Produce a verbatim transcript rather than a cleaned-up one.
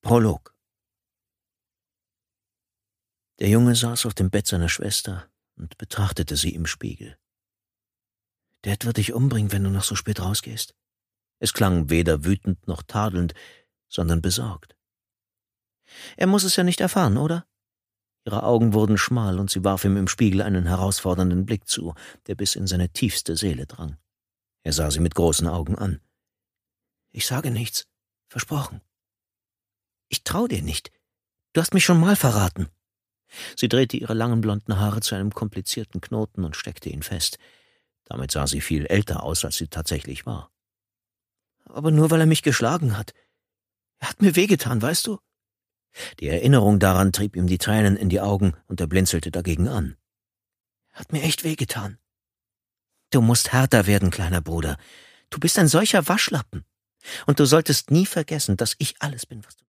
Prolog. Der Junge saß auf dem Bett seiner Schwester und betrachtete sie im Spiegel. »Dad wird dich umbringen, wenn du noch so spät rausgehst.« Es klang weder wütend noch tadelnd, sondern besorgt. »Er muss es ja nicht erfahren, oder?« Ihre Augen wurden schmal und sie warf ihm im Spiegel einen herausfordernden Blick zu, der bis in seine tiefste Seele drang. Er sah sie mit großen Augen an. »Ich sage nichts. Versprochen.« »Ich trau dir nicht. Du hast mich schon mal verraten.« Sie drehte ihre langen blonden Haare zu einem komplizierten Knoten und steckte ihn fest. Damit sah sie viel älter aus, als sie tatsächlich war. »Aber nur, weil er mich geschlagen hat. Er hat mir wehgetan, weißt du?« Die Erinnerung daran trieb ihm die Tränen in die Augen und er blinzelte dagegen an. »Er hat mir echt wehgetan. Du musst härter werden, kleiner Bruder. Du bist ein solcher Waschlappen. Und du solltest nie vergessen, dass ich alles bin, was du